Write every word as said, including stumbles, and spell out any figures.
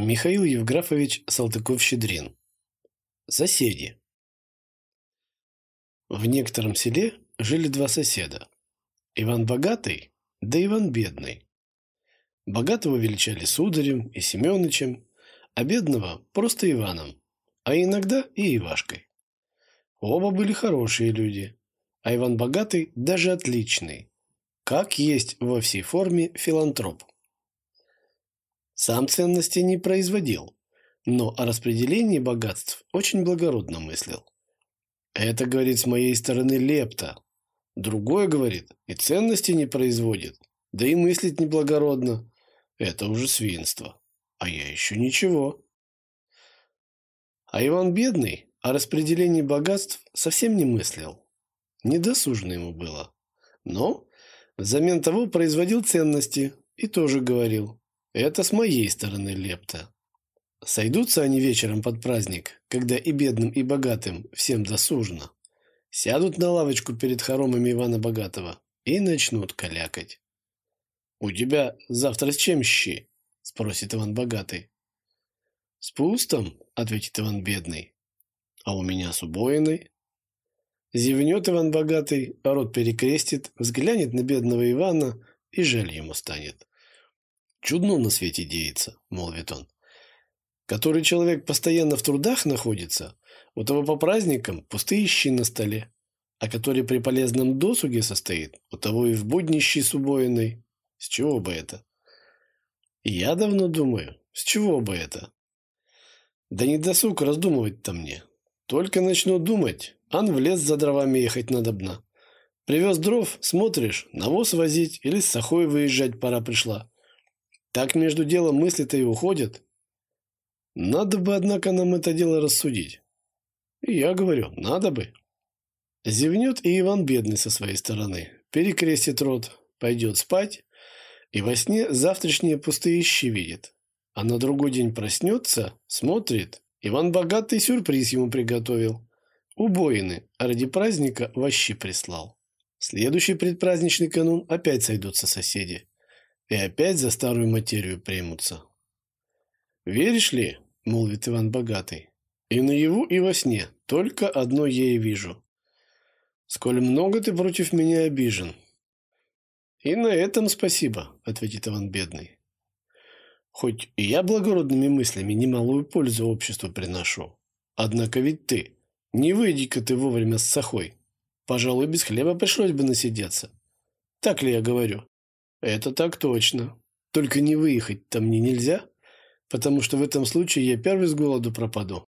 Михаил Евграфович Салтыков-Щедрин. Соседи. В некотором селе жили два соседа. Иван Богатый да Иван Бедный. Богатого величали сударем и Семёнычем, а бедного просто Иваном, а иногда и Ивашкой. Оба были хорошие люди, а Иван Богатый даже отличный, как есть во всей форме филантроп. Сам ценности не производил, но о распределении богатств очень благородно мыслил. Это, говорит, с моей стороны лепта. Другой, говорит, и ценности не производит, да и мыслить неблагородно. Это уже свинство. А я еще ничего. А Иван Бедный о распределении богатств совсем не мыслил. Недосужно ему было. Но взамен того производил ценности и тоже говорил: это с моей стороны лепта. Сойдутся они вечером под праздник, когда и бедным, и богатым всем досужно. Сядут на лавочку перед хоромами Ивана Богатого и начнут калякать. «У тебя завтра с чем щи?» – спросит Иван Богатый. «С пустом», – ответит Иван Бедный. «А у меня с убоиной». Зевнет Иван Богатый, рот перекрестит, взглянет на бедного Ивана, и жаль ему станет. «Чудно на свете деется», – молвит он. «Который человек постоянно в трудах находится, у того по праздникам пустые щи на столе, а который при полезном досуге состоит, у того и в будни щи с убоиной. С чего бы это?» И я давно думаю, с чего бы это? Да не досуг раздумывать-то мне. Только начну думать, ан в лес за дровами ехать надобно. Привез дров, смотришь, навоз возить или с сахой выезжать пора пришла. Так между делом мысли-то и уходят. Надо бы, однако, нам это дело рассудить. И я говорю, надо бы. Зевнет и Иван Бедный со своей стороны, перекрестит рот, пойдет спать, и во сне завтрашние пустые щи видит. А на другой день проснется, смотрит, Иван Богатый сюрприз ему приготовил. Убоины, а ради праздника вощи прислал. Следующий предпраздничный канун опять сойдутся соседи. И опять за старую материю примутся. «Веришь ли, — молвит Иван Богатый, — и наяву, и во сне только одно я и вижу. Сколь много ты против меня обижен». «И на этом спасибо, — ответит Иван Бедный. Хоть и я благородными мыслями немалую пользу обществу приношу. Однако ведь ты, не выйди-ка ты вовремя с сахой, пожалуй, без хлеба пришлось бы насидеться. Так ли я говорю?» «Это так точно. Только не выехать-то мне нельзя, потому что в этом случае я первый с голоду пропаду,